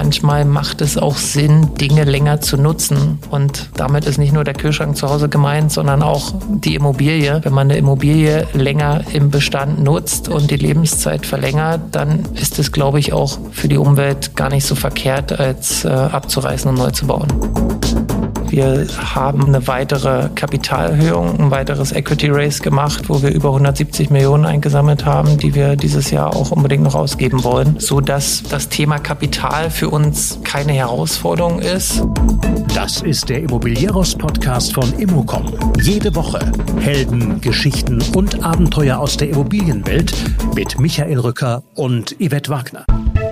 manchmal macht es auch Sinn, Dinge länger zu nutzen. Und damit ist nicht nur der Kühlschrank zu Hause gemeint, sondern auch die Immobilie. Wenn man eine Immobilie länger im Bestand nutzt und die Lebenszeit verlängert, dann ist es, glaube ich, auch für die Umwelt gar nicht so verkehrt, als abzureißen und neu zu bauen. Wir haben eine weitere Kapitalerhöhung, ein weiteres Equity Raise gemacht, wo wir über 170 Millionen eingesammelt haben, die wir dieses Jahr auch unbedingt noch ausgeben wollen, sodass das Thema Kapital für uns keine Herausforderung ist. Das ist der Immobilieros-Podcast von Immocom. Jede Woche Helden, Geschichten und Abenteuer aus der Immobilienwelt mit Michael Rücker und Yvette Wagner.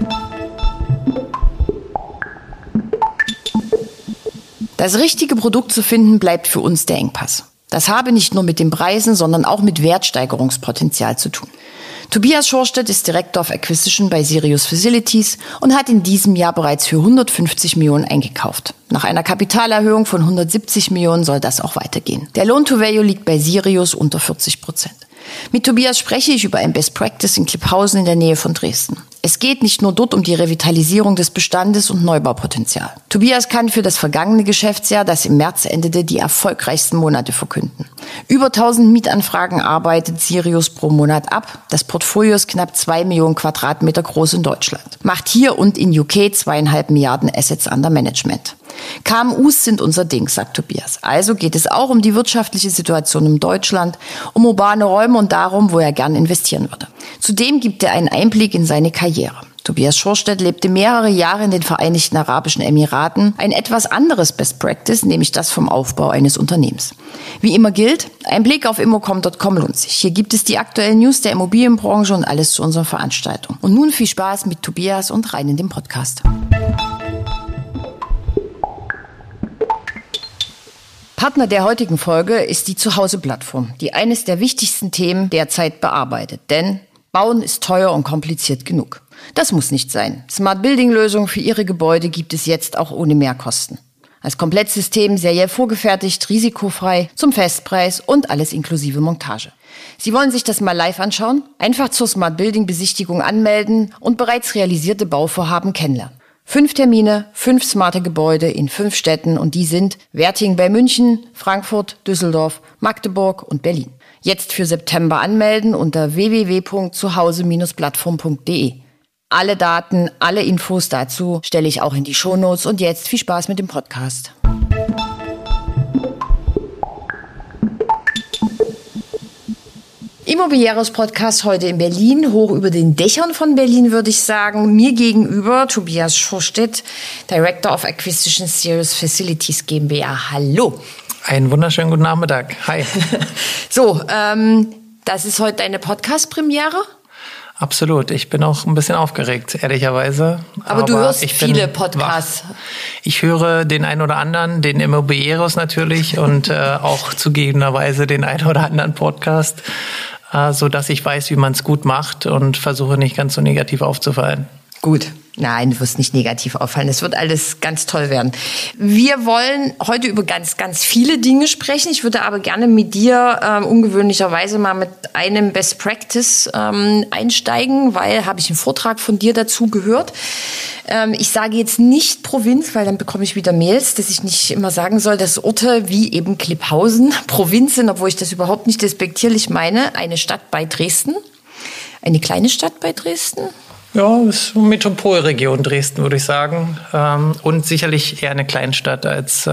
Das richtige Produkt zu finden, bleibt für uns der Engpass. Das habe nicht nur mit den Preisen, sondern auch mit Wertsteigerungspotenzial zu tun. Tobias Schorstedt ist Director of Acquisition bei Sirius Facilities und hat in diesem Jahr bereits für 150 Millionen eingekauft. Nach einer Kapitalerhöhung von 170 Millionen soll das auch weitergehen. Der Loan-to-Value liegt bei Sirius unter 40%. Mit Tobias spreche ich über ein Best Practice in Klipphausen in der Nähe von Dresden. Es geht nicht nur dort um die Revitalisierung des Bestandes und Neubaupotenzial. Tobias kann für das vergangene Geschäftsjahr, das im März endete, die erfolgreichsten Monate verkünden. Über 1000 Mietanfragen arbeitet Sirius pro Monat ab. Das Portfolio ist knapp 2 Millionen Quadratmeter groß in Deutschland. Macht hier und in UK 2,5 Milliarden Assets under Management. KMUs sind unser Ding, sagt Tobias. Also geht es auch um die wirtschaftliche Situation in Deutschland, um urbane Räume und darum, wo er gern investieren würde. Zudem gibt er einen Einblick in seine Karriere. Tobias Schorstedt lebte mehrere Jahre in den Vereinigten Arabischen Emiraten. Ein etwas anderes Best Practice, nämlich das vom Aufbau eines Unternehmens. Wie immer gilt, ein Blick auf immocom.com lohnt sich. Hier gibt es die aktuellen News der Immobilienbranche und alles zu unserer Veranstaltung. Und nun viel Spaß mit Tobias und rein in den Podcast. Partner der heutigen Folge ist die Zuhause-Plattform, die eines der wichtigsten Themen derzeit bearbeitet. Denn Bauen ist teuer und kompliziert genug. Das muss nicht sein. Smart Building-Lösungen für Ihre Gebäude gibt es jetzt auch ohne Mehrkosten. Als Komplettsystem seriell vorgefertigt, risikofrei, zum Festpreis und alles inklusive Montage. Sie wollen sich das mal live anschauen? Einfach zur Smart Building-Besichtigung anmelden und bereits realisierte Bauvorhaben kennenlernen. 5 Termine, 5 smarte Gebäude in 5 Städten und die sind Werting bei München, Frankfurt, Düsseldorf, Magdeburg und Berlin. Jetzt für September anmelden unter www.zuhause-plattform.de. Alle Daten, alle Infos dazu stelle ich auch in die Shownotes und jetzt viel Spaß mit dem Podcast. Immobilieros Podcast heute in Berlin, hoch über den Dächern von Berlin, würde ich sagen. Mir gegenüber Tobias Schorstedt, Director of Acquisition Sirius Facilities GmbH. Hallo. Einen wunderschönen guten Nachmittag. Hi. So, das ist heute deine Podcast-Premiere? Absolut. Ich bin auch ein bisschen aufgeregt, ehrlicherweise. Aber du hörst viele Podcasts. Ich höre den einen oder anderen, den Immobilieros natürlich und auch zugegebenerweise den einen oder anderen Podcast, so dass ich weiß, wie man es gut macht und versuche nicht ganz so negativ aufzufallen. Gut. Nein, du wirst nicht negativ auffallen. Es wird alles ganz toll werden. Wir wollen heute über ganz, ganz viele Dinge sprechen. Ich würde aber gerne mit dir ungewöhnlicherweise mal mit einem Best Practice einsteigen, weil habe ich einen Vortrag von dir dazu gehört. Ich sage jetzt nicht Provinz, weil dann bekomme ich wieder Mails, dass ich nicht immer sagen soll, dass Orte wie eben Klipphausen Provinz sind, obwohl ich das überhaupt nicht despektierlich meine. Eine Stadt bei Dresden, eine kleine Stadt bei Dresden. Ja, das ist eine Metropolregion Dresden, würde ich sagen. Und sicherlich eher eine Kleinstadt als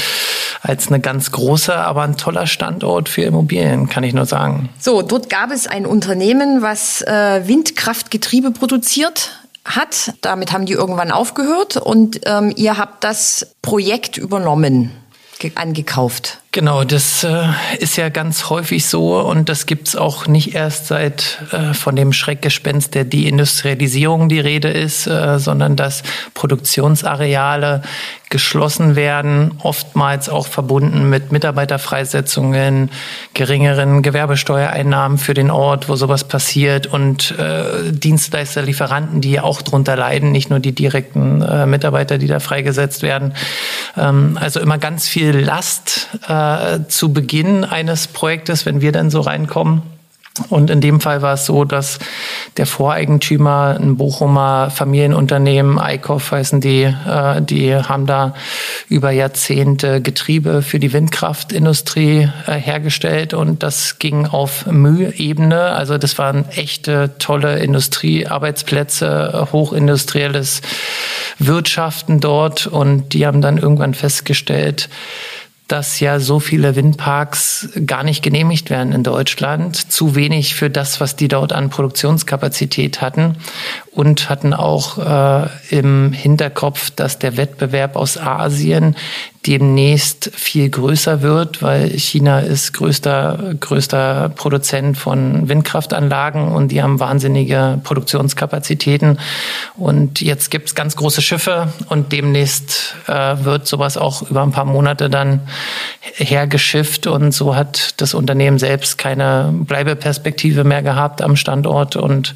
eine ganz große, aber ein toller Standort für Immobilien, kann ich nur sagen. So, dort gab es ein Unternehmen, was Windkraftgetriebe produziert hat. Damit haben die irgendwann aufgehört und ihr habt das Projekt übernommen, angekauft. Genau, das ist ja ganz häufig so und das gibt's auch nicht erst seit von dem Schreckgespenst der Deindustrialisierung die Rede ist, sondern dass Produktionsareale geschlossen werden, oftmals auch verbunden mit Mitarbeiterfreisetzungen, geringeren Gewerbesteuereinnahmen für den Ort, wo sowas passiert und Dienstleister, Lieferanten, die auch drunter leiden, nicht nur die direkten Mitarbeiter, die da freigesetzt werden. Also immer ganz viel Last zu Beginn eines Projektes, wenn wir dann so reinkommen. Und in dem Fall war es so, dass der Voreigentümer, ein Bochumer Familienunternehmen, Eickhoff heißen die haben da über Jahrzehnte Getriebe für die Windkraftindustrie hergestellt und das ging auf Mühebene. Also das waren echte, tolle Industriearbeitsplätze, hochindustrielles Wirtschaften dort und die haben dann irgendwann festgestellt, dass ja so viele Windparks gar nicht genehmigt werden in Deutschland. Zu wenig für das, was die dort an Produktionskapazität hatten. Und hatten auch im Hinterkopf, dass der Wettbewerb aus Asien demnächst viel größer wird, weil China ist größter Produzent von Windkraftanlagen und die haben wahnsinnige Produktionskapazitäten. Und jetzt gibt's ganz große Schiffe und demnächst wird sowas auch über ein paar Monate dann hergeschifft und so hat das Unternehmen selbst keine Bleibeperspektive mehr gehabt am Standort und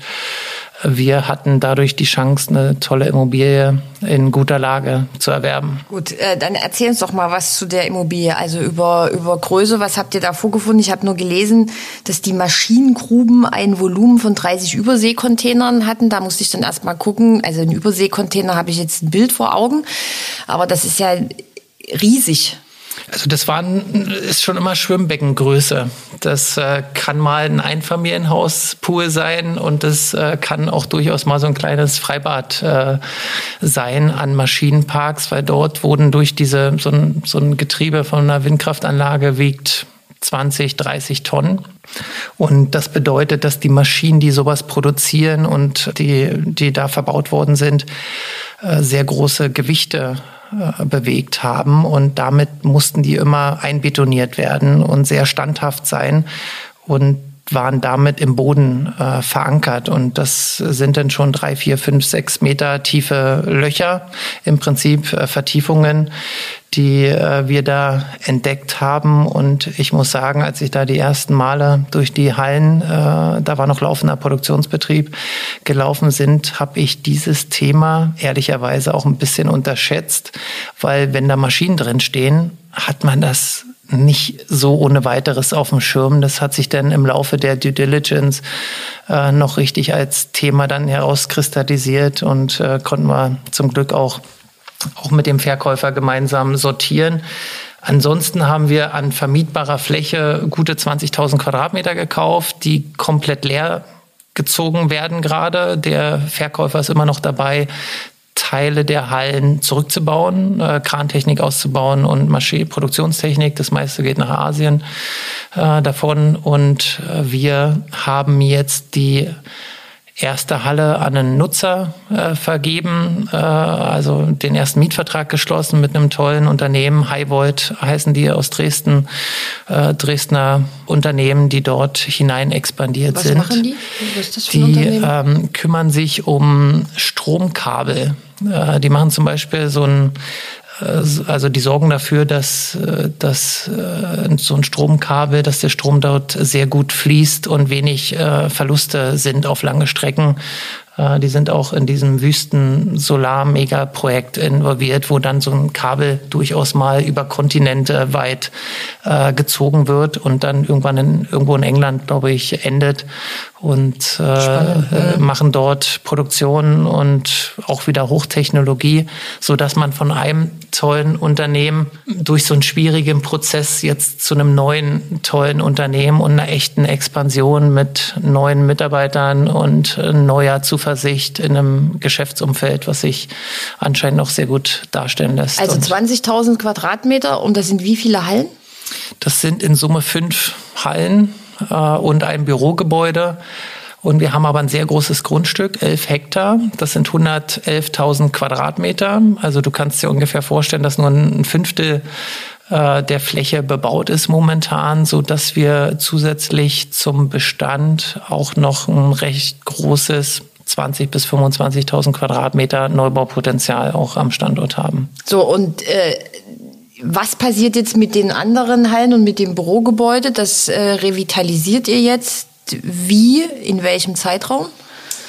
wir hatten dadurch die Chance, eine tolle Immobilie in guter Lage zu erwerben. Gut, dann erzähl uns doch mal was zu der Immobilie, also über Größe. Was habt ihr da vorgefunden? Ich habe nur gelesen, dass die Maschinengruben ein Volumen von 30 Überseekontainern hatten. Da musste ich dann erst mal gucken. Also ein Überseekontainer habe ich jetzt ein Bild vor Augen, aber das ist ja riesig. Also das ist schon immer Schwimmbeckengröße. Das kann mal ein Einfamilienhauspool sein und das kann auch durchaus mal so ein kleines Freibad sein an Maschinenparks, weil dort wurden durch so ein Getriebe von einer Windkraftanlage wiegt 20, 30 Tonnen. Und das bedeutet, dass die Maschinen, die sowas produzieren und die da verbaut worden sind, sehr große Gewichte bewegt haben und damit mussten die immer einbetoniert werden und sehr standhaft sein und waren damit im Boden verankert und das sind dann schon 3, 4, 5, 6 Meter tiefe Löcher, im Prinzip Vertiefungen, die wir da entdeckt haben und ich muss sagen, als ich da die ersten Male durch die Hallen, da war noch laufender Produktionsbetrieb, gelaufen sind, habe ich dieses Thema ehrlicherweise auch ein bisschen unterschätzt, weil wenn da Maschinen drin stehen, hat man das nicht so ohne weiteres auf dem Schirm. Das hat sich dann im Laufe der Due Diligence noch richtig als Thema dann herauskristallisiert und konnten wir zum Glück auch mit dem Verkäufer gemeinsam sortieren. Ansonsten haben wir an vermietbarer Fläche gute 20.000 Quadratmeter gekauft, die komplett leer gezogen werden gerade. Der Verkäufer ist immer noch dabei, Teile der Hallen zurückzubauen, Krantechnik auszubauen und Produktionstechnik. Das meiste geht nach Asien davon. Und wir haben jetzt die erste Halle an einen Nutzer vergeben, also den ersten Mietvertrag geschlossen mit einem tollen Unternehmen. Highvolt heißen die aus Dresden, Dresdner Unternehmen, die dort hinein expandiert sind. Was machen die? Was ist das für ein Unternehmen? Die kümmern sich um Stromkabel. Die machen zum Beispiel also die sorgen dafür, dass so ein Stromkabel, dass der Strom dort sehr gut fließt und wenig Verluste sind auf lange Strecken. Die sind auch in diesem Wüsten-Solar-Mega-Projekt involviert, wo dann so ein Kabel durchaus mal über Kontinente weit gezogen wird und dann irgendwann irgendwo in England, glaube ich, endet. Und machen dort Produktion und auch wieder Hochtechnologie, so dass man von einem tollen Unternehmen durch so einen schwierigen Prozess jetzt zu einem neuen tollen Unternehmen und einer echten Expansion mit neuen Mitarbeitern und neuer Zuversicht in einem Geschäftsumfeld, was sich anscheinend noch sehr gut darstellen lässt. Also 20.000 Quadratmeter und das sind wie viele Hallen? Das sind in Summe 5 Hallen und ein Bürogebäude. Und wir haben aber ein sehr großes Grundstück, 11 Hektar. Das sind 111.000 Quadratmeter. Also du kannst dir ungefähr vorstellen, dass nur ein Fünftel der Fläche bebaut ist momentan, so dass wir zusätzlich zum Bestand auch noch ein recht großes 20.000 bis 25.000 Quadratmeter Neubaupotenzial auch am Standort haben. So, und was passiert jetzt mit den anderen Hallen und mit dem Bürogebäude? Das revitalisiert ihr jetzt? Wie? In welchem Zeitraum?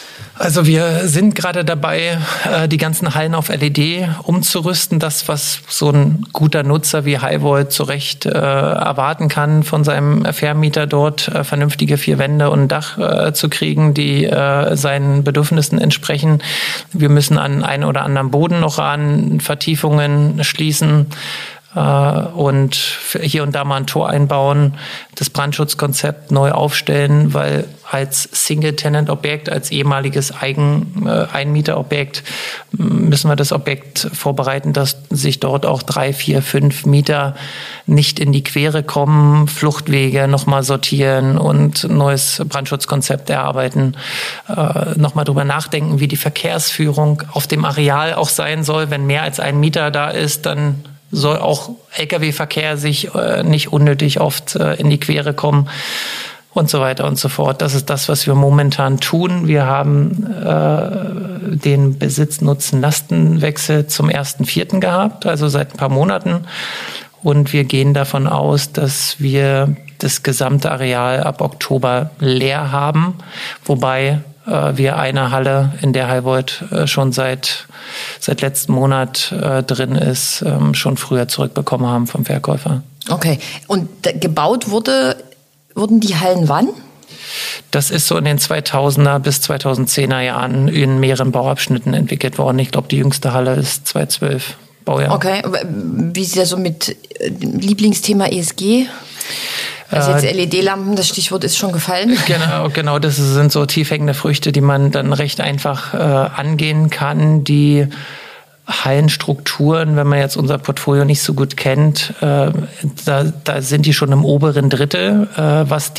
Also wir sind gerade dabei, die ganzen Hallen auf LED umzurüsten. Das, was so ein guter Nutzer wie Highvolt zu Recht erwarten kann von seinem Vermieter dort, vernünftige 4 Wände und ein Dach zu kriegen, die seinen Bedürfnissen entsprechen. Wir müssen an einen oder anderen Boden noch ran, Vertiefungen schließen. Und hier und da mal ein Tor einbauen, das Brandschutzkonzept neu aufstellen, weil als Single-Tenant-Objekt, als ehemaliges Einmieterobjekt müssen wir das Objekt vorbereiten, dass sich dort auch 3, 4, 5 Mieter nicht in die Quere kommen, Fluchtwege nochmal sortieren und neues Brandschutzkonzept erarbeiten, nochmal drüber nachdenken, wie die Verkehrsführung auf dem Areal auch sein soll. Wenn mehr als ein Mieter da ist, dann soll auch Lkw-Verkehr sich nicht unnötig oft in die Quere kommen und so weiter und so fort. Das ist das, was wir momentan tun. Wir haben den Besitz-Nutzen-Lastenwechsel zum 1.4. gehabt, also seit ein paar Monaten. Und wir gehen davon aus, dass wir das gesamte Areal ab Oktober leer haben, wobei wir eine Halle, in der Highvolt schon seit letzten Monat drin ist, schon früher zurückbekommen haben vom Verkäufer. Okay. Und gebaut wurden die Hallen wann? Das ist so in den 2000er bis 2010er Jahren in mehreren Bauabschnitten entwickelt worden. Ich glaube, die jüngste Halle ist 2012 Baujahr. Okay. Wie sieht das so mit Lieblingsthema ESG? Also jetzt LED-Lampen, das Stichwort ist schon gefallen. Genau, das sind so tiefhängende Früchte, die man dann recht einfach angehen kann. Die Hallenstrukturen, wenn man jetzt unser Portfolio nicht so gut kennt, da sind die schon im oberen Drittel, was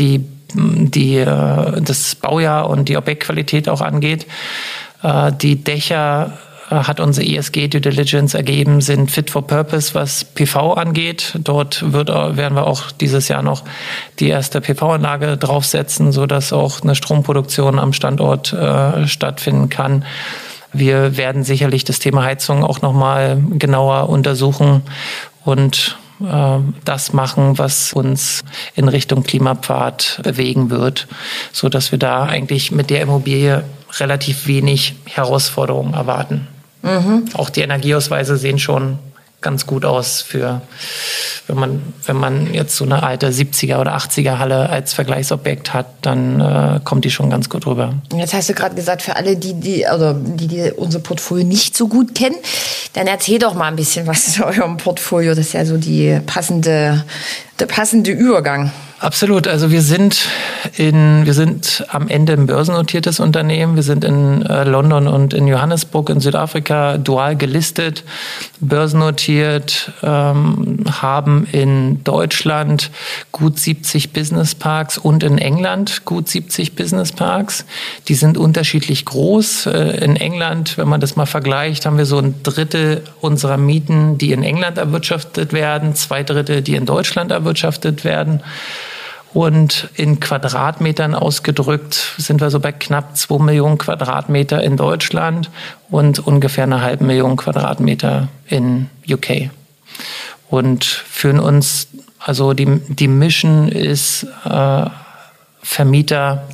das Baujahr und die Objektqualität auch angeht. Die Dächer hat unsere ESG Due Diligence ergeben, sind fit for purpose, was PV angeht. Dort werden wir auch dieses Jahr noch die erste PV-Anlage draufsetzen, sodass auch eine Stromproduktion am Standort stattfinden kann. Wir werden sicherlich das Thema Heizung auch nochmal genauer untersuchen und das machen, was uns in Richtung Klimapfad bewegen wird, sodass wir da eigentlich mit der Immobilie relativ wenig Herausforderungen erwarten. Mhm. Auch die Energieausweise sehen schon ganz gut aus für, wenn man jetzt so eine alte 70er oder 80er Halle als Vergleichsobjekt hat, dann kommt die schon ganz gut rüber. Jetzt hast du gerade gesagt, für alle, die unser Portfolio nicht so gut kennen, dann erzähl doch mal ein bisschen was zu eurem Portfolio. Das ist ja so der passende Übergang. Absolut. Also wir sind am Ende ein börsennotiertes Unternehmen. Wir sind in London und in Johannesburg in Südafrika dual gelistet, börsennotiert, haben in Deutschland gut 70 Businessparks und in England gut 70 Businessparks. Die sind unterschiedlich groß. In England, wenn man das mal vergleicht, haben wir so 1/3 unserer Mieten, die in England erwirtschaftet werden, 2/3, die in Deutschland erwirtschaftet werden. Und in Quadratmetern ausgedrückt sind wir so bei knapp 2 Millionen Quadratmeter in Deutschland und ungefähr 500.000 Quadratmeter in UK. Und für uns, also die Mission ist Vermieter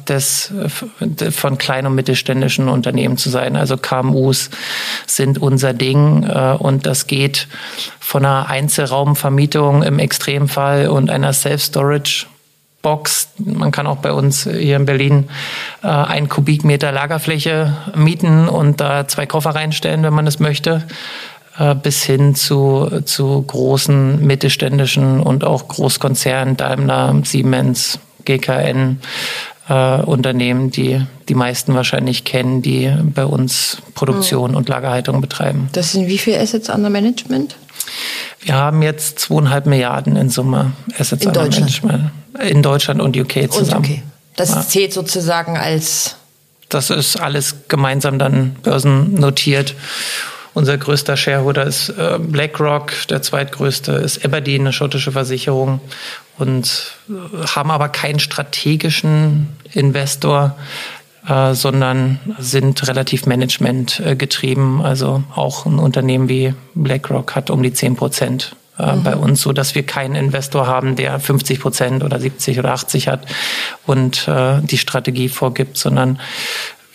von kleinen und mittelständischen Unternehmen zu sein. Also KMUs sind unser Ding und das geht von einer Einzelraumvermietung im Extremfall und einer Self-Storage Box. Man kann auch bei uns hier in Berlin 1 Kubikmeter Lagerfläche mieten und da 2 Koffer reinstellen, wenn man es möchte, bis hin zu großen mittelständischen und auch Großkonzernen, Daimler, Siemens, GKN, Unternehmen, die meisten wahrscheinlich kennen, die bei uns Produktion und Lagerhaltung betreiben. Das sind wie viele Assets under Management? Wir haben jetzt 2,5 Milliarden in Summe Assets under Management. In Deutschland und UK zusammen. Und UK. Das zählt sozusagen als... Das ist alles gemeinsam dann börsennotiert. Unser größter Shareholder ist BlackRock, der zweitgrößte ist Aberdeen, eine schottische Versicherung, und haben aber keinen strategischen Investor, sondern sind relativ managementgetrieben. Also auch ein Unternehmen wie BlackRock hat um die 10% bei uns, so dass wir keinen Investor haben, der 50% oder 70 oder 80 hat und die Strategie vorgibt, sondern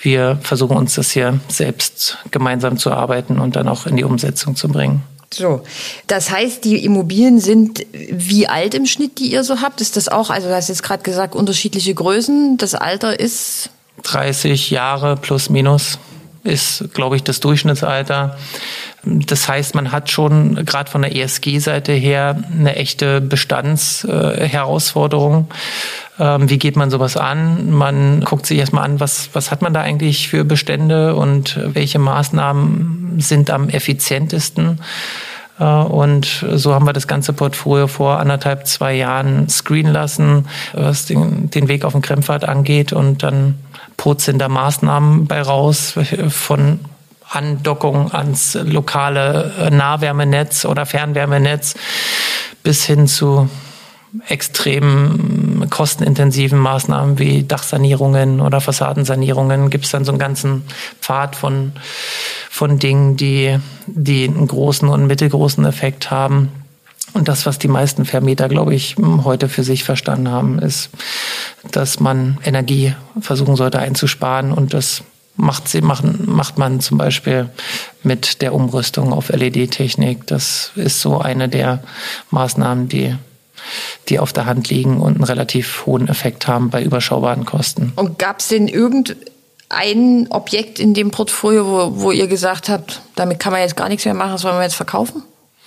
wir versuchen uns das hier selbst gemeinsam zu arbeiten und dann auch in die Umsetzung zu bringen. So, das heißt, die Immobilien sind wie alt im Schnitt, die ihr so habt? Ist das auch, also du hast jetzt gerade gesagt, unterschiedliche Größen, das Alter ist? 30 Jahre plus minus ist, glaube ich, das Durchschnittsalter. Das heißt, man hat schon gerade von der ESG-Seite her eine echte Bestandsherausforderung. Wie geht man sowas an? Man guckt sich erstmal an, was hat man da eigentlich für Bestände und welche Maßnahmen sind am effizientesten. Und so haben wir das ganze Portfolio vor 1,5-2 Jahren screenen lassen, was den Weg auf den Krempfad angeht. Und dann purzeln da Maßnahmen bei raus, von Andockung ans lokale Nahwärmenetz oder Fernwärmenetz bis hin zu extrem kostenintensiven Maßnahmen wie Dachsanierungen oder Fassadensanierungen. Gibt es dann so einen ganzen Pfad von Dingen, die einen großen und mittelgroßen Effekt haben. Und das, was die meisten Vermieter, glaube ich, heute für sich verstanden haben, ist, dass man Energie versuchen sollte einzusparen. Und das macht man zum Beispiel mit der Umrüstung auf LED-Technik. Das ist so eine der Maßnahmen, die auf der Hand liegen und einen relativ hohen Effekt haben bei überschaubaren Kosten. Und gab es denn irgendein Objekt in dem Portfolio, wo ihr gesagt habt, damit kann man jetzt gar nichts mehr machen, das wollen wir jetzt verkaufen?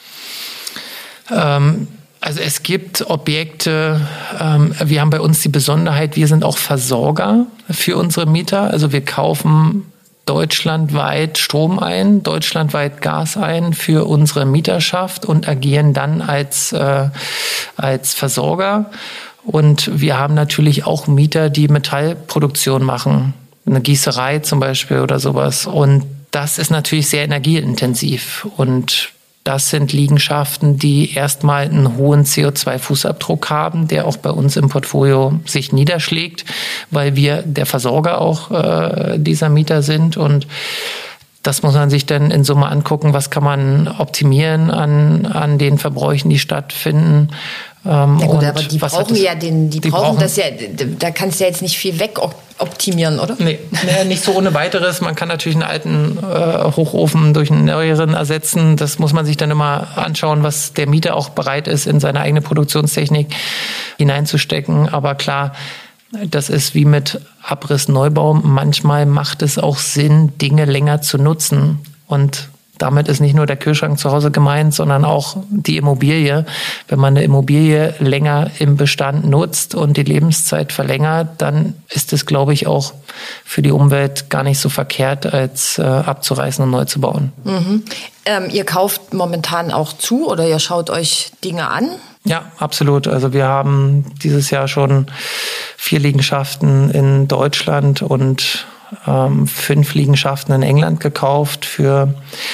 Also es gibt Objekte, wir haben bei uns die Besonderheit, wir sind auch Versorger für unsere Mieter. Also wir kaufen deutschlandweit Strom ein, deutschlandweit Gas ein für unsere Mieterschaft und agieren dann als Versorger. Und wir haben natürlich auch Mieter, die Metallproduktion machen, eine Gießerei zum Beispiel oder sowas. Und das ist natürlich sehr energieintensiv. Und das sind Liegenschaften, die erstmal einen hohen CO2-Fußabdruck haben, der auch bei uns im Portfolio sich niederschlägt, weil wir der Versorger auch dieser Mieter sind. Und das muss man sich dann in Summe angucken, was kann man optimieren an den Verbräuchen, die stattfinden. Ja gut, aber die brauchen ja die brauchen das ja, da kannst du ja jetzt nicht viel wegoptimieren, oder? Nee, nicht so ohne weiteres. Man kann natürlich einen alten Hochofen durch einen neueren ersetzen. Das muss man sich dann immer anschauen, was der Mieter auch bereit ist, in seine eigene Produktionstechnik hineinzustecken. Aber klar, das ist wie mit Abriss-Neubau. Manchmal macht es auch Sinn, Dinge länger zu nutzen. Und damit ist nicht nur der Kühlschrank zu Hause gemeint, sondern auch die Immobilie. Wenn man eine Immobilie länger im Bestand nutzt und die Lebenszeit verlängert, dann ist es, glaube ich, auch für die Umwelt gar nicht so verkehrt, als abzureißen und neu zu bauen. Mhm. Ihr kauft momentan auch zu oder ihr schaut euch Dinge an? Ja, absolut. Also wir haben dieses Jahr schon 4 Liegenschaften in Deutschland und 5 Liegenschaften in England gekauft für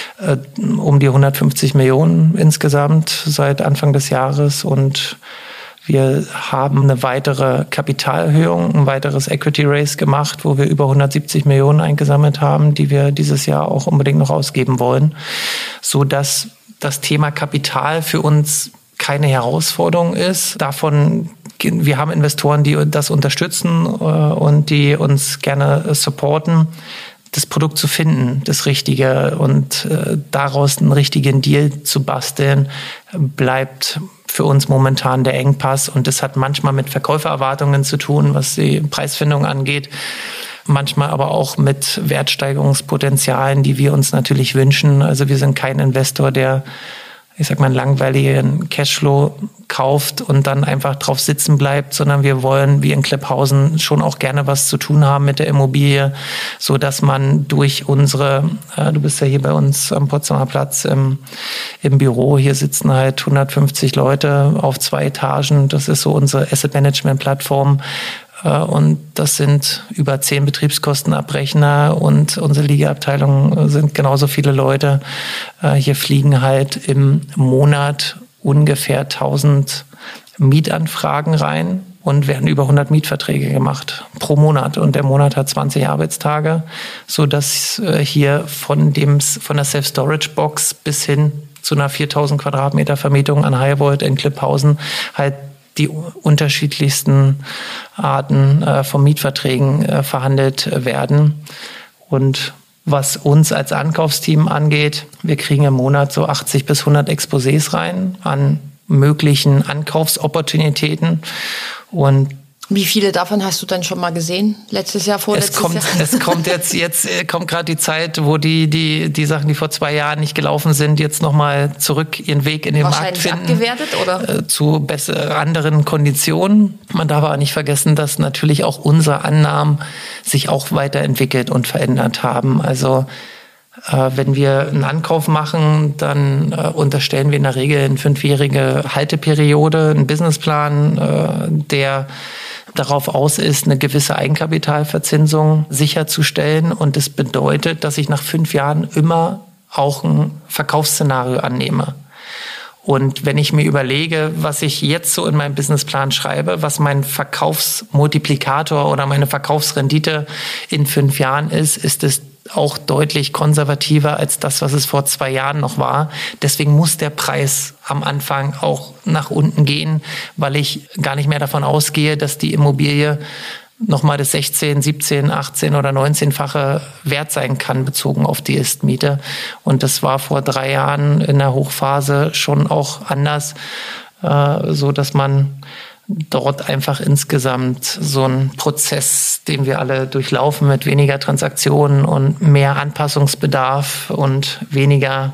um die 150 Millionen insgesamt seit Anfang des Jahres. Und wir haben eine weitere Kapitalerhöhung, ein weiteres Equity Raise gemacht, wo wir über 170 Millionen eingesammelt haben, die wir dieses Jahr auch unbedingt noch ausgeben wollen, so dass das Thema Kapital für uns keine Herausforderung ist. Wir haben Investoren, die das unterstützen und die uns gerne supporten, das Produkt zu finden, das Richtige, und daraus einen richtigen Deal zu basteln, bleibt für uns momentan der Engpass. Und das hat manchmal mit Verkäufererwartungen zu tun, was die Preisfindung angeht. Manchmal aber auch mit Wertsteigerungspotenzialen, die wir uns natürlich wünschen. Also wir sind kein Investor, der, ich sag mal, einen langweiligen Cashflow kauft und dann einfach drauf sitzen bleibt, sondern wir wollen, wie in Klipphausen, schon auch gerne was zu tun haben mit der Immobilie, so dass man durch unsere, du bist ja hier bei uns am Potsdamer Platz im Büro, hier sitzen halt 150 Leute auf 2 Etagen, das ist so unsere Asset Management Plattform. Und das sind über 10 Betriebskostenabrechner und unsere Liegeabteilung sind genauso viele Leute. Hier fliegen halt im Monat ungefähr 1000 Mietanfragen rein und werden über 100 Mietverträge gemacht pro Monat. Und der Monat hat 20 Arbeitstage, so dass hier von der Self-Storage-Box bis hin zu einer 4000 Quadratmeter Vermietung an Highvolt in Klipphausen halt die unterschiedlichsten Arten von Mietverträgen verhandelt werden. Und was uns als Ankaufsteam angeht, wir kriegen im Monat so 80 bis 100 Exposés rein an möglichen Ankaufsopportunitäten. Und wie viele davon hast du dann schon mal gesehen? Letztes Jahr, vorletztes Jahr? Es kommt jetzt kommt gerade die Zeit, wo die Sachen, die vor 2 Jahren nicht gelaufen sind, jetzt nochmal zurück ihren Weg in den Markt finden. Abgewertet, oder? Zu anderen Konditionen. Man darf aber nicht vergessen, dass natürlich auch unsere Annahmen sich auch weiterentwickelt und verändert haben. Also wenn wir einen Ankauf machen, dann unterstellen wir in der Regel eine 5-jährige Halteperiode, einen Businessplan, der darauf aus ist, eine gewisse Eigenkapitalverzinsung sicherzustellen. Und das bedeutet, dass ich nach 5 Jahren immer auch ein Verkaufsszenario annehme. Und wenn ich mir überlege, was ich jetzt so in meinem Businessplan schreibe, was mein Verkaufsmultiplikator oder meine Verkaufsrendite in 5 Jahren ist es auch deutlich konservativer als das, was es vor 2 Jahren noch war. Deswegen muss der Preis am Anfang auch nach unten gehen, weil ich gar nicht mehr davon ausgehe, dass die Immobilie nochmal das 16, 17, 18 oder 19-fache wert sein kann, bezogen auf die Ist-Miete. Und das war vor 3 Jahren in der Hochphase schon auch anders, so dass man dort einfach insgesamt so ein Prozess, den wir alle durchlaufen mit weniger Transaktionen und mehr Anpassungsbedarf und weniger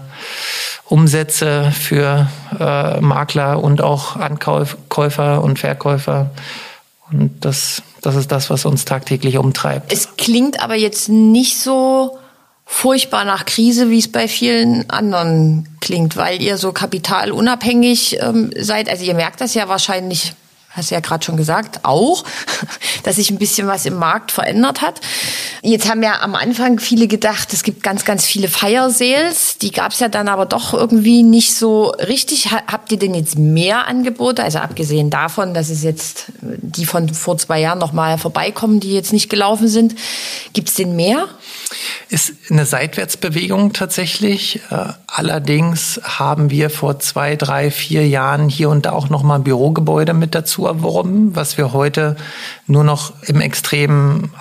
Umsätze für Makler und auch Ankäufer und Verkäufer. Und das ist das, was uns tagtäglich umtreibt. Es klingt aber jetzt nicht so furchtbar nach Krise, wie es bei vielen anderen klingt, weil ihr so kapitalunabhängig seid. Also ihr merkt das ja wahrscheinlich, hast du ja gerade schon gesagt, auch, dass sich ein bisschen was im Markt verändert hat. Jetzt haben ja am Anfang viele gedacht, es gibt ganz, ganz viele Fire Sales. Die gab es ja dann aber doch irgendwie nicht so richtig. Habt ihr denn jetzt mehr Angebote? Also abgesehen davon, dass es jetzt die von vor 2 Jahren nochmal vorbeikommen, die jetzt nicht gelaufen sind. Gibt es denn mehr? Ist eine Seitwärtsbewegung tatsächlich. Allerdings haben wir vor 2, 3, 4 Jahren hier und da auch nochmal Bürogebäude mit dazu erworben, was wir heute nur noch in einer extremen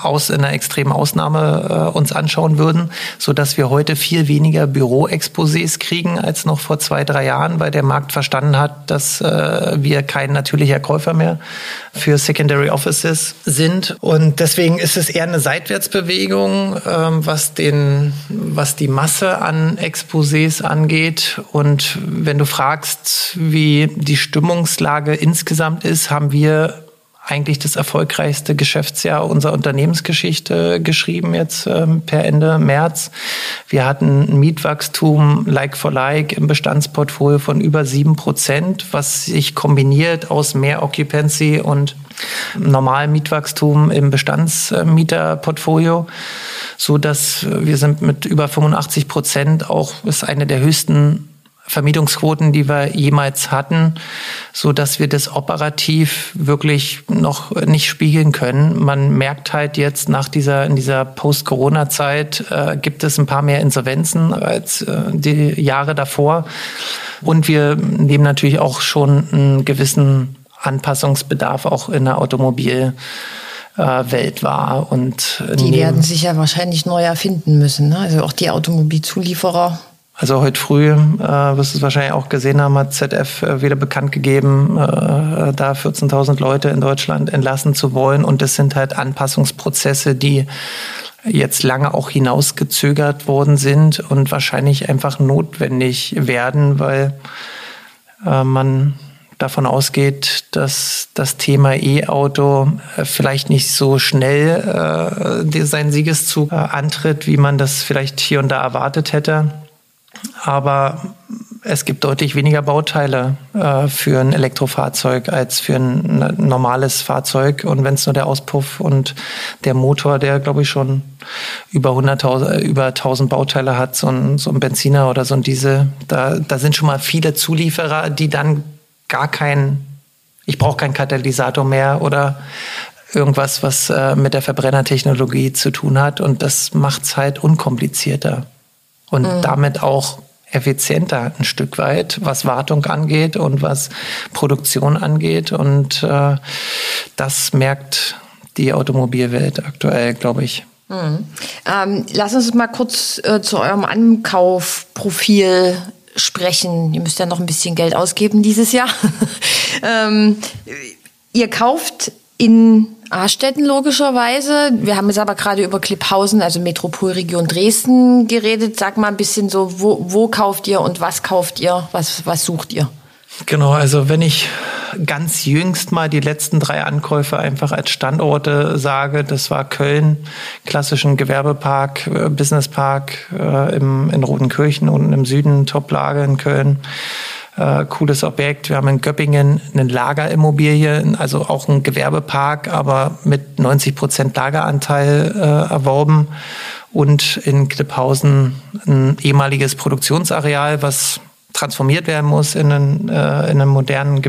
Ausnahme uns anschauen würden, so dass wir heute viel weniger Büroexposés kriegen als noch vor 2, 3 Jahren, weil der Markt verstanden hat, dass wir kein natürlicher Käufer mehr für Secondary Offices sind. Und deswegen ist es eher eine Seitwärtsbewegung, was die Masse an Exposés angeht. Und wenn du fragst, wie die Stimmungslage insgesamt ist, haben wir eigentlich das erfolgreichste Geschäftsjahr unserer Unternehmensgeschichte geschrieben jetzt per Ende März. Wir hatten ein Mietwachstum like for like im Bestandsportfolio von über 7%, was sich kombiniert aus mehr Occupancy und normalem Mietwachstum im Bestandsmieterportfolio, so dass wir sind mit über 85% auch, ist eine der höchsten Vermietungsquoten, die wir jemals hatten, so dass wir das operativ wirklich noch nicht spiegeln können. Man merkt halt jetzt in dieser Post-Corona-Zeit gibt es ein paar mehr Insolvenzen als die Jahre davor. Und wir nehmen natürlich auch schon einen gewissen Anpassungsbedarf auch in der Automobilwelt wahr. Und die werden sich ja wahrscheinlich neu erfinden müssen, ne? Also auch die Automobilzulieferer. Also heute früh, wirst du es wahrscheinlich auch gesehen haben, hat ZF wieder bekannt gegeben, da 14.000 Leute in Deutschland entlassen zu wollen. Und das sind halt Anpassungsprozesse, die jetzt lange auch hinausgezögert worden sind und wahrscheinlich einfach notwendig werden, weil man davon ausgeht, dass das Thema E-Auto vielleicht nicht so schnell seinen Siegeszug antritt, wie man das vielleicht hier und da erwartet hätte. Aber es gibt deutlich weniger Bauteile für ein Elektrofahrzeug als für ein normales Fahrzeug. Und wenn es nur der Auspuff und der Motor, der glaube ich schon über 1000 Bauteile hat, so ein Benziner oder so ein Diesel, da sind schon mal viele Zulieferer, die dann ich brauche keinen Katalysator mehr oder irgendwas, was mit der Verbrennertechnologie zu tun hat. Und das macht es halt unkomplizierter. Und damit auch effizienter ein Stück weit, was Wartung angeht und was Produktion angeht. Und das merkt die Automobilwelt aktuell, glaube ich. Lass uns mal kurz zu eurem Ankaufprofil sprechen. Ihr müsst ja noch ein bisschen Geld ausgeben dieses Jahr. Ihr kauft in Ahrstetten logischerweise. Wir haben jetzt aber gerade über Klipphausen, also Metropolregion Dresden, geredet. Sag mal ein bisschen so, wo kauft ihr und was kauft ihr? Was sucht ihr? Genau, also wenn ich ganz jüngst mal die letzten 3 Ankäufe einfach als Standorte sage, das war Köln, klassischen Gewerbepark, Businesspark in Rodenkirchen unten im Süden, Top-Lage in Köln. Cooles Objekt. Wir haben in Göppingen eine Lagerimmobilie, also auch ein Gewerbepark, aber mit 90% Lageranteil erworben. Und in Klipphausen ein ehemaliges Produktionsareal, was transformiert werden muss in einen modernen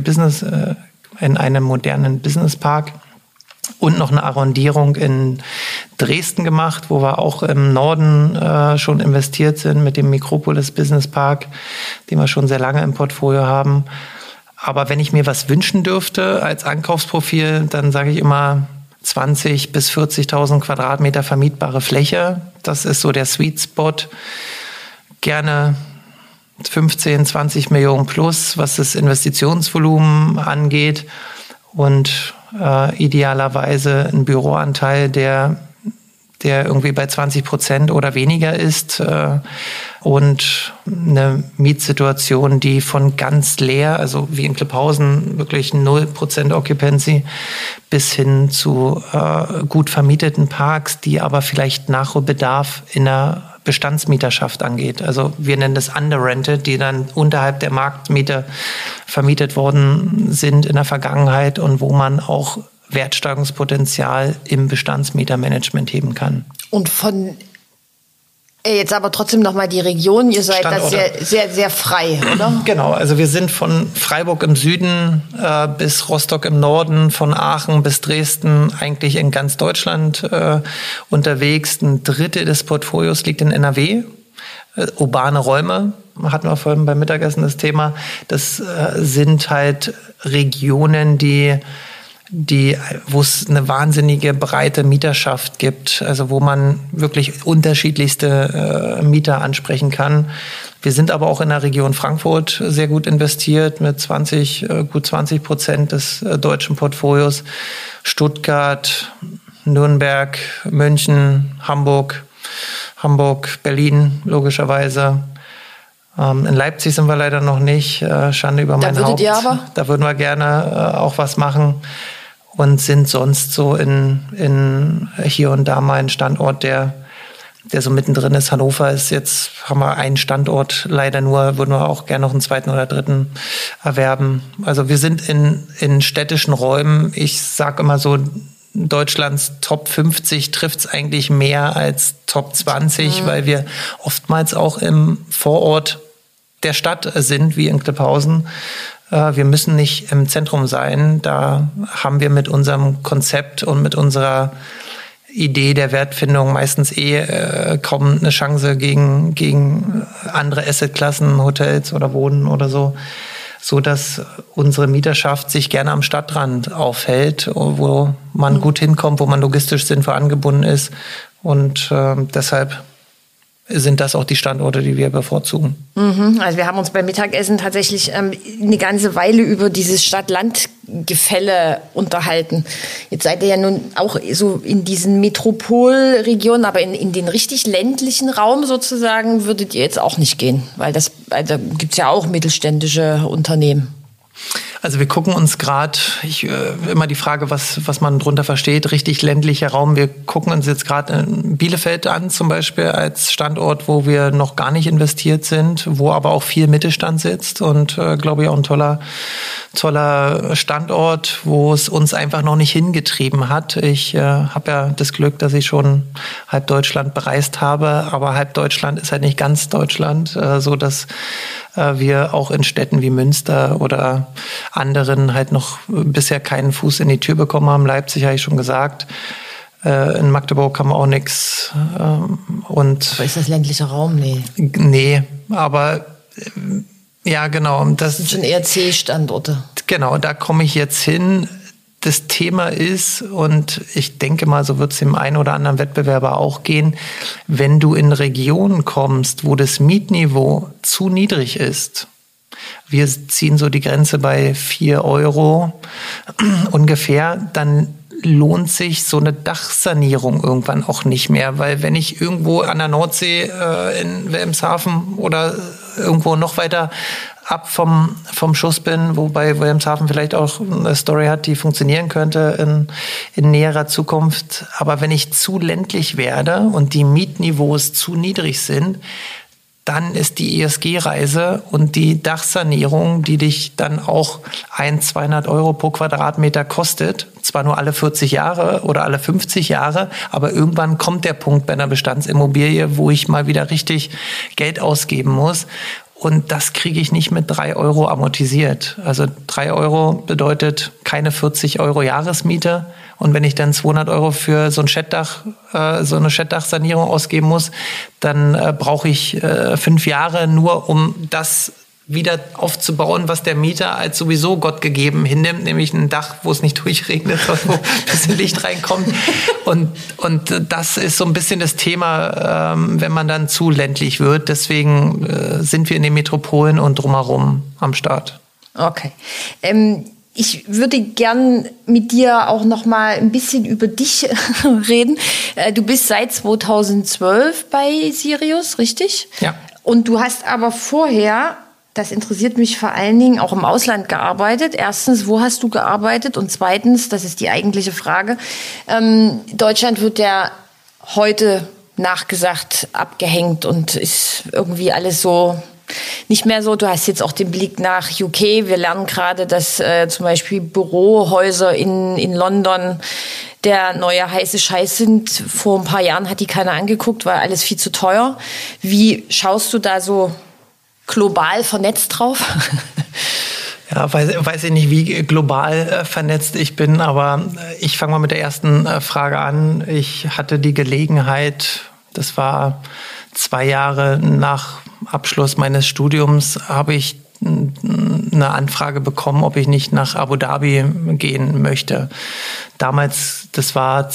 Businesspark. Und noch eine Arrondierung in Dresden gemacht, wo wir auch im Norden schon investiert sind mit dem Mikropolis Business Park, den wir schon sehr lange im Portfolio haben. Aber wenn ich mir was wünschen dürfte als Ankaufsprofil, dann sage ich immer 20.000 bis 40.000 Quadratmeter vermietbare Fläche. Das ist so der Sweet Spot. Gerne 15, 20 Millionen plus, was das Investitionsvolumen angeht. Und idealerweise ein Büroanteil, der irgendwie bei 20% oder weniger ist und eine Mietsituation, die von ganz leer, also wie in Klipphausen wirklich 0% Occupancy, bis hin zu gut vermieteten Parks, die aber vielleicht Nachholbedarf in der Bestandsmieterschaft angeht. Also wir nennen das Underrented, die dann unterhalb der Marktmiete vermietet worden sind in der Vergangenheit und wo man auch Wertsteigerungspotenzial im Bestandsmietermanagement heben kann. Und von jetzt aber trotzdem noch mal die Region. Ihr seid da sehr, sehr, sehr frei, oder? Genau, also wir sind von Freiburg im Süden bis Rostock im Norden, von Aachen bis Dresden, eigentlich in ganz Deutschland unterwegs. Ein Drittel des Portfolios liegt in NRW. Urbane Räume, hatten wir vorhin beim Mittagessen das Thema. Das sind halt Regionen, wo es eine wahnsinnige breite Mieterschaft gibt, also wo man wirklich unterschiedlichste Mieter ansprechen kann. Wir sind aber auch in der Region Frankfurt sehr gut investiert mit gut 20% des deutschen Portfolios. Stuttgart, Nürnberg, München, Hamburg, Berlin logischerweise. In Leipzig sind wir leider noch nicht. Schande über mein Haupt. Ihr aber? Da würden wir gerne auch was machen. Und sind sonst so in hier und da mal ein Standort, der so mittendrin ist. Hannover ist jetzt, haben wir einen Standort leider nur, würden wir auch gerne noch einen zweiten oder dritten erwerben. Also wir sind in städtischen Räumen. Ich sage immer so, Deutschlands Top 50 trifft es eigentlich mehr als Top 20, weil wir oftmals auch im Vorort der Stadt sind, wie in Klipphausen. Wir müssen nicht im Zentrum sein. Da haben wir mit unserem Konzept und mit unserer Idee der Wertfindung meistens kaum eine Chance gegen andere Assetklassen, Hotels oder Wohnen oder so, dass unsere Mieterschaft sich gerne am Stadtrand aufhält, wo man gut hinkommt, wo man logistisch sinnvoll angebunden ist. Und deshalb sind das auch die Standorte, die wir bevorzugen. Also wir haben uns beim Mittagessen tatsächlich eine ganze Weile über dieses Stadt-Land-Gefälle unterhalten. Jetzt seid ihr ja nun auch so in diesen Metropolregionen, aber in den richtig ländlichen Raum sozusagen würdet ihr jetzt auch nicht gehen, weil da gibt's ja auch mittelständische Unternehmen. Also wir gucken uns gerade, immer die Frage, was man drunter versteht, richtig ländlicher Raum. Wir gucken uns jetzt gerade Bielefeld an zum Beispiel als Standort, wo wir noch gar nicht investiert sind, wo aber auch viel Mittelstand sitzt und glaube ich auch ein toller Standort, wo es uns einfach noch nicht hingetrieben hat. Ich habe ja das Glück, dass ich schon halb Deutschland bereist habe, aber halb Deutschland ist halt nicht ganz Deutschland, so dass wir auch in Städten wie Münster oder anderen halt noch bisher keinen Fuß in die Tür bekommen haben. Leipzig habe ich schon gesagt. In Magdeburg haben wir auch nichts. Aber ist das ländlicher Raum? Nee. Nee, aber ja, genau. Das sind schon eher C-Standorte. Genau, da komme ich jetzt hin. Das Thema ist, und ich denke mal, so wird es dem einen oder anderen Wettbewerber auch gehen, wenn du in Regionen kommst, wo das Mietniveau zu niedrig ist. Wir ziehen so die Grenze bei 4 € ungefähr, dann lohnt sich so eine Dachsanierung irgendwann auch nicht mehr, weil wenn ich irgendwo an der Nordsee in Wilhelmshaven oder irgendwo noch weiter ab vom Schuss bin, wobei Wilhelmshaven vielleicht auch eine Story hat, die funktionieren könnte in näherer Zukunft. Aber wenn ich zu ländlich werde und die Mietniveaus zu niedrig sind, dann ist die ESG-Reise und die Dachsanierung, die dich dann auch 200 € pro Quadratmeter kostet, zwar nur alle 40 Jahre oder alle 50 Jahre, aber irgendwann kommt der Punkt bei einer Bestandsimmobilie, wo ich mal wieder richtig Geld ausgeben muss. Und das kriege ich nicht mit 3 € amortisiert. Also 3 € bedeutet keine 40 € Jahresmiete. Und wenn ich dann 200 € für so ein Schettdach, so eine Schettdachsanierung ausgeben muss, dann brauche ich 5 Jahre nur, um das wieder aufzubauen, was der Mieter als sowieso Gott gegeben hinnimmt, nämlich ein Dach, wo es nicht durchregnet, wo ein bisschen Licht reinkommt. Und das ist so ein bisschen das Thema, wenn man dann zu ländlich wird. Deswegen sind wir in den Metropolen und drumherum am Start. Okay. Ich würde gern mit dir auch noch mal ein bisschen über dich reden. Du bist seit 2012 bei Sirius, richtig? Ja. Und du hast aber vorher, das interessiert mich vor allen Dingen, auch im Ausland gearbeitet. Erstens, wo hast du gearbeitet? Und zweitens, das ist die eigentliche Frage, Deutschland wird ja heute nachgesagt abgehängt und ist irgendwie alles so nicht mehr so. Du hast jetzt auch den Blick nach UK. Wir lernen gerade, dass zum Beispiel Bürohäuser in London der neue heiße Scheiß sind. Vor ein paar Jahren hat die keiner angeguckt, war alles viel zu teuer. Wie schaust du da so global vernetzt drauf? Ja, weiß ich nicht, wie global vernetzt ich bin, aber ich fange mal mit der ersten Frage an. Ich hatte die Gelegenheit, das war 2 Jahre nach Abschluss meines Studiums, habe ich eine Anfrage bekommen, ob ich nicht nach Abu Dhabi gehen möchte. Damals, das war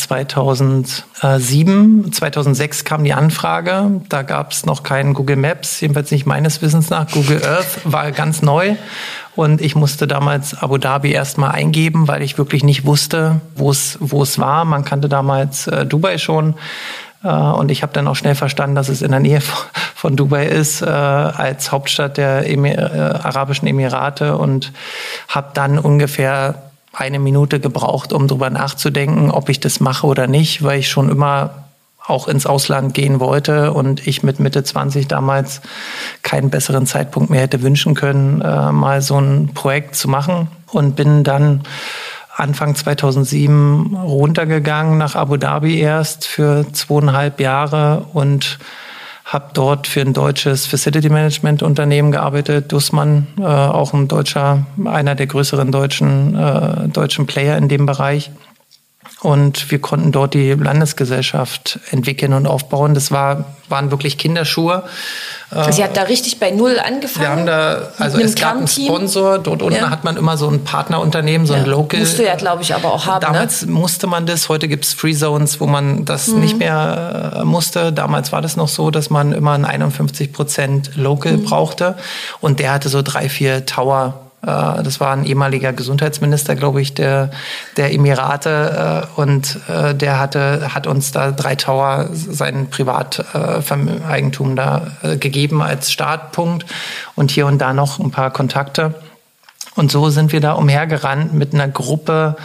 2007, 2006 kam die Anfrage. Da gab es noch keinen Google Maps, jedenfalls nicht meines Wissens nach. Google Earth war ganz neu. Und ich musste damals Abu Dhabi erstmal eingeben, weil ich wirklich nicht wusste, wo es war. Man kannte damals Dubai schon. Und ich habe dann auch schnell verstanden, dass es in der Nähe von Dubai ist, als Hauptstadt der Arabischen Emirate, und habe dann ungefähr 1 Minute gebraucht, um drüber nachzudenken, ob ich das mache oder nicht, weil ich schon immer auch ins Ausland gehen wollte und ich mit Mitte 20 damals keinen besseren Zeitpunkt mehr hätte wünschen können, mal so ein Projekt zu machen, und bin dann Anfang 2007 runtergegangen nach Abu Dhabi erst für 2,5 Jahre und habe dort für ein deutsches Facility Management Unternehmen gearbeitet, Dussmann, auch einer der größeren deutschen Player in dem Bereich. Und wir konnten dort die Landesgesellschaft entwickeln und aufbauen. Das waren wirklich Kinderschuhe. Sie hat da richtig bei Null angefangen? Wir haben da, also es gab einen Sponsor. Dort unten hat man immer so ein Partnerunternehmen, so ein Local. Musst du ja, glaube ich, aber auch haben. Damals musste man das. Heute gibt es Free Zones, wo man das nicht mehr musste. Damals war das noch so, dass man immer ein 51% Local brauchte. Und der hatte so 3-4 Tower. Das war ein ehemaliger Gesundheitsminister, glaube ich, der Emirate, und der hat uns da 3 Tower, sein Privateigentum da gegeben als Startpunkt und hier und da noch ein paar Kontakte. Und so sind wir da umhergerannt mit einer Gruppe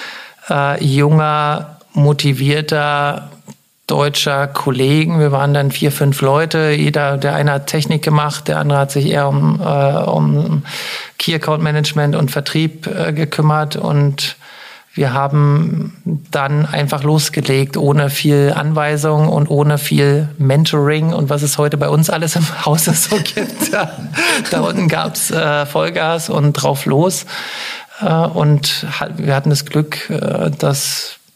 junger, motivierter deutscher Kollegen. Wir waren dann 4-5 Leute. Der eine hat Technik gemacht, der andere hat sich eher um Key Account Management und Vertrieb gekümmert, und wir haben dann einfach losgelegt, ohne viel Anweisung und ohne viel Mentoring und was es heute bei uns alles im Hause so gibt. Da unten gab's Vollgas und drauf los. Und wir hatten das Glück, dass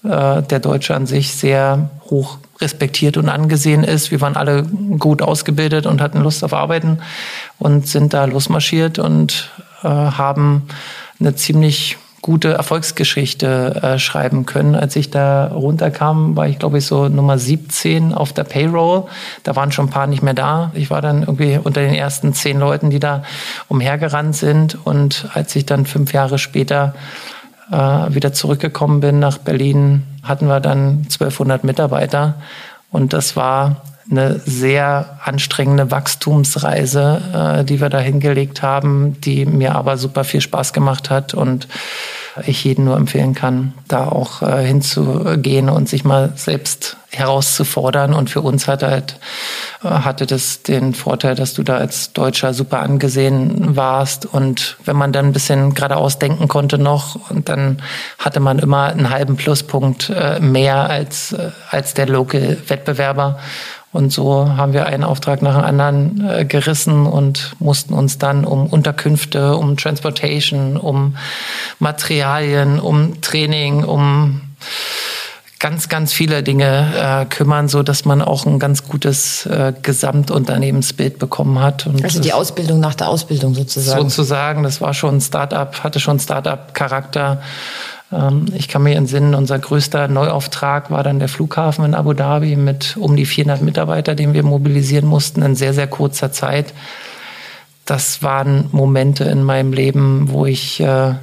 der Deutsche an sich sehr hoch respektiert und angesehen ist. Wir waren alle gut ausgebildet und hatten Lust auf Arbeiten und sind da losmarschiert und haben eine ziemlich gute Erfolgsgeschichte schreiben können. Als ich da runterkam, war ich, glaube ich, so Nummer 17 auf der Payroll. Da waren schon ein paar nicht mehr da. Ich war dann irgendwie unter den ersten 10 Leuten, die da umhergerannt sind. Und als ich dann 5 Jahre später wieder zurückgekommen bin nach Berlin, hatten wir dann 1200 Mitarbeiter. Und das war eine sehr anstrengende Wachstumsreise, die wir da hingelegt haben, die mir aber super viel Spaß gemacht hat und ich jedem nur empfehlen kann, da auch hinzugehen und sich mal selbst herauszufordern. Und für uns hatte das den Vorteil, dass du da als Deutscher super angesehen warst. Und wenn man dann ein bisschen geradeaus denken konnte noch, und dann hatte man immer einen halben Pluspunkt mehr als der Local-Wettbewerber. Und so haben wir einen Auftrag nach dem anderen gerissen und mussten uns dann um Unterkünfte, um Transportation, um Materialien, um Training, um ganz, ganz viele Dinge kümmern, so dass man auch ein ganz gutes Gesamtunternehmensbild bekommen hat. Und also die Ausbildung nach der Ausbildung sozusagen. Sozusagen, das war schon hatte schon Start-up-Charakter. Ich kann mir entsinnen, unser größter Neuauftrag war dann der Flughafen in Abu Dhabi mit um die 400 Mitarbeitern, den wir mobilisieren mussten in sehr, sehr kurzer Zeit. Das waren Momente in meinem Leben, wo ich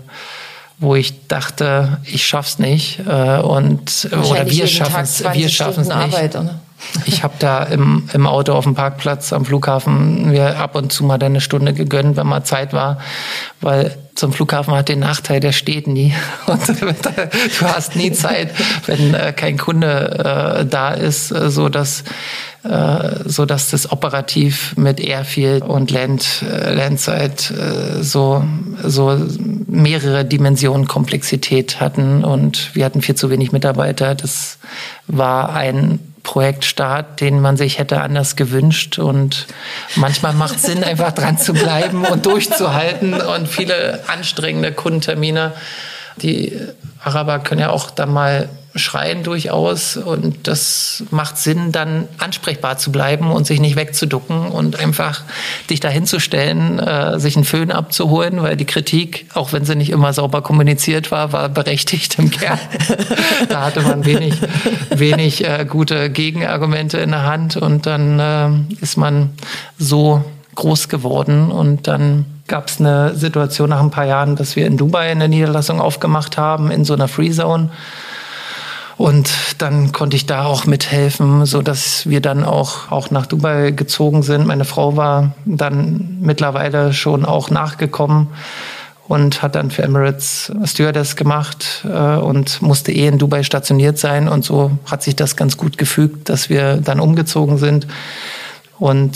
dachte, ich schaff's nicht oder wir schaffen es nicht. Arbeit, oder? Ich habe da im Auto auf dem Parkplatz am Flughafen mir ab und zu mal eine Stunde gegönnt, wenn mal Zeit war, weil zum Flughafen hat den Nachteil, der steht nie. Und du hast nie Zeit, wenn kein Kunde da ist, so dass das operativ mit Airfield und Landside so mehrere Dimensionen Komplexität hatten und wir hatten viel zu wenig Mitarbeiter. Das war ein Projektstart, den man sich hätte anders gewünscht und manchmal macht es Sinn, einfach dran zu bleiben und durchzuhalten und viele anstrengende Kundentermine. Die Araber können ja auch da mal schreien durchaus und das macht Sinn, dann ansprechbar zu bleiben und sich nicht wegzuducken und einfach dich da hinzustellen, sich einen Föhn abzuholen, weil die Kritik, auch wenn sie nicht immer sauber kommuniziert war berechtigt im Kern. Da hatte man wenig gute Gegenargumente in der Hand und dann ist man so groß geworden und dann gab es eine Situation nach ein paar Jahren, dass wir in Dubai eine Niederlassung aufgemacht haben, in so einer Free Zone. Und dann konnte ich da auch mithelfen, so dass wir dann auch nach Dubai gezogen sind. Meine Frau war dann mittlerweile schon auch nachgekommen und hat dann für Emirates Stewardess gemacht und musste in Dubai stationiert sein. Und so hat sich das ganz gut gefügt, dass wir dann umgezogen sind. Und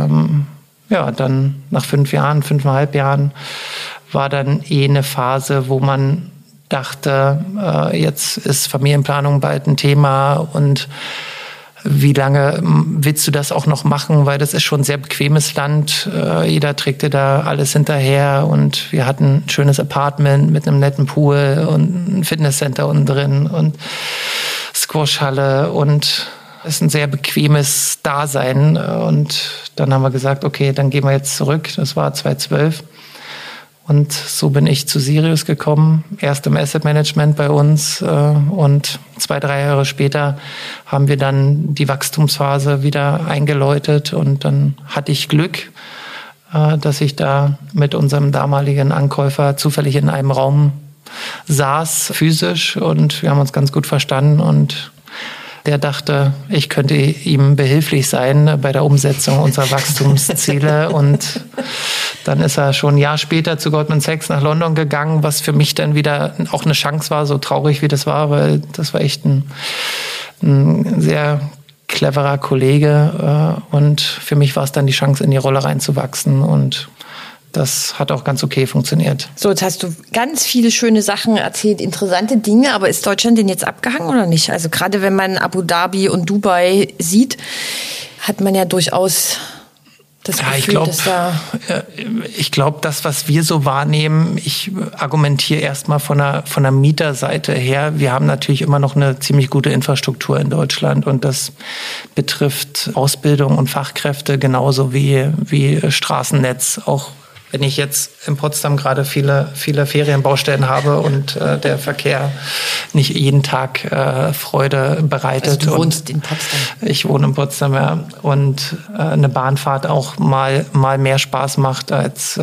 dann nach 5,5 Jahren war dann eine Phase, wo man dachte, jetzt ist Familienplanung bald ein Thema und wie lange willst du das auch noch machen, weil das ist schon ein sehr bequemes Land, jeder trägt dir da alles hinterher und wir hatten ein schönes Apartment mit einem netten Pool und ein Fitnesscenter unten drin und Squashhalle und es ist ein sehr bequemes Dasein und dann haben wir gesagt, okay, dann gehen wir jetzt zurück, das war 2012. Und so bin ich zu Sirius gekommen, erst im Asset Management bei uns und 2-3 Jahre später haben wir dann die Wachstumsphase wieder eingeläutet und dann hatte ich Glück, dass ich da mit unserem damaligen Ankäufer zufällig in einem Raum saß, physisch und wir haben uns ganz gut verstanden und der dachte, ich könnte ihm behilflich sein bei der Umsetzung unserer Wachstumsziele. Und dann ist er schon ein Jahr später zu Goldman Sachs nach London gegangen, was für mich dann wieder auch eine Chance war, so traurig wie das war, weil das war echt ein sehr cleverer Kollege. Und für mich war es dann die Chance, in die Rolle reinzuwachsen und das hat auch ganz okay funktioniert. So, jetzt hast du ganz viele schöne Sachen erzählt, interessante Dinge, aber ist Deutschland denn jetzt abgehangen oder nicht? Also gerade wenn man Abu Dhabi und Dubai sieht, hat man ja durchaus das Gefühl, ich glaube, das, was wir so wahrnehmen, ich argumentiere erstmal von der Mieterseite her. Wir haben natürlich immer noch eine ziemlich gute Infrastruktur in Deutschland und das betrifft Ausbildung und Fachkräfte genauso wie Straßennetz. Auch wenn ich jetzt in Potsdam gerade viele Ferienbaustellen habe und der Verkehr nicht jeden Tag Freude bereitet. Also du wohnst in Potsdam? Ich wohne in Potsdam, ja. Und eine Bahnfahrt auch mal mehr Spaß macht als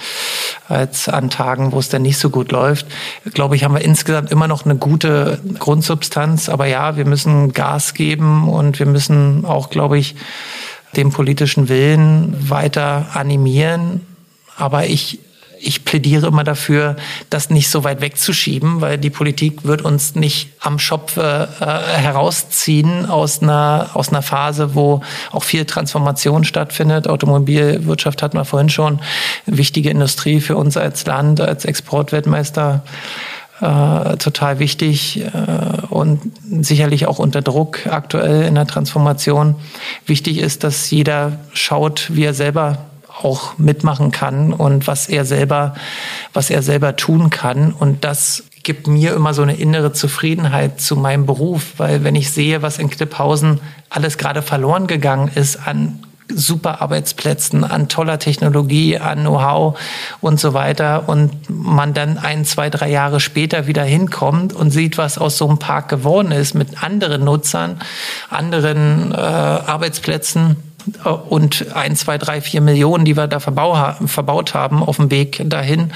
an Tagen, wo es dann nicht so gut läuft. Glaube ich, haben wir insgesamt immer noch eine gute Grundsubstanz. Aber ja, wir müssen Gas geben und wir müssen auch, glaube ich, den politischen Willen weiter animieren. Aber ich plädiere immer dafür, das nicht so weit wegzuschieben, weil die Politik wird uns nicht am Schopf herausziehen aus einer Phase, wo auch viel Transformation stattfindet. Automobilwirtschaft hatten wir vorhin schon. Wichtige Industrie für uns als Land, als Exportweltmeister. Total wichtig und sicherlich auch unter Druck aktuell in der Transformation. Wichtig ist, dass jeder schaut, wie er selber auch mitmachen kann und was er selber tun kann. Und das gibt mir immer so eine innere Zufriedenheit zu meinem Beruf, weil wenn ich sehe, was in Kniphausen alles gerade verloren gegangen ist an super Arbeitsplätzen, an toller Technologie, an Know-how und so weiter und man dann 1, 2, 3 Jahre später wieder hinkommt und sieht, was aus so einem Park geworden ist mit anderen Nutzern, anderen Arbeitsplätzen, und 1, 2, 3, 4 Millionen, die wir da verbaut haben auf dem Weg dahin.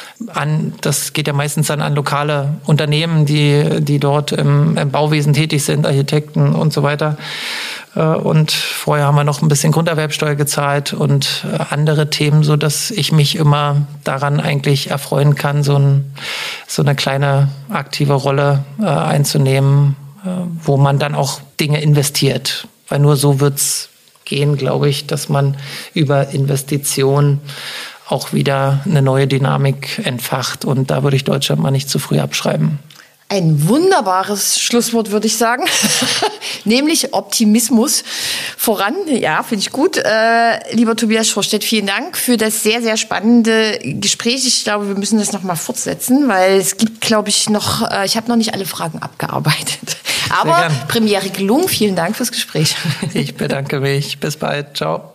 Das geht ja meistens an lokale Unternehmen, die dort im Bauwesen tätig sind, Architekten und so weiter. Und vorher haben wir noch ein bisschen Grunderwerbsteuer gezahlt und andere Themen, so dass ich mich immer daran eigentlich erfreuen kann, so eine kleine aktive Rolle einzunehmen, wo man dann auch Dinge investiert. Weil nur so wird's gehen, glaube ich, dass man über Investitionen auch wieder eine neue Dynamik entfacht. Und da würde ich Deutschland mal nicht zu früh abschreiben. Ein wunderbares Schlusswort, würde ich sagen. Nämlich Optimismus voran. Ja, finde ich gut. Lieber Tobias Schorstedt, vielen Dank für das sehr, sehr spannende Gespräch. Ich glaube, wir müssen das noch mal fortsetzen, weil es gibt, glaube ich, ich habe noch nicht alle Fragen abgearbeitet. Aber Premiere gelungen. Vielen Dank fürs Gespräch. Ich bedanke mich. Bis bald. Ciao.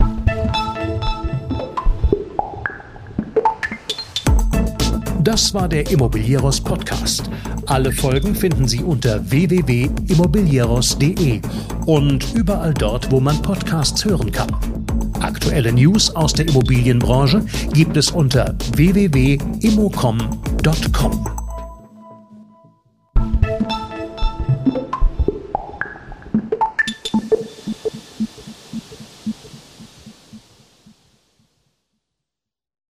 Das war der Immobilieros Podcast. Alle Folgen finden Sie unter www.immobilieros.de und überall dort, wo man Podcasts hören kann. Aktuelle News aus der Immobilienbranche gibt es unter www.immocom.com.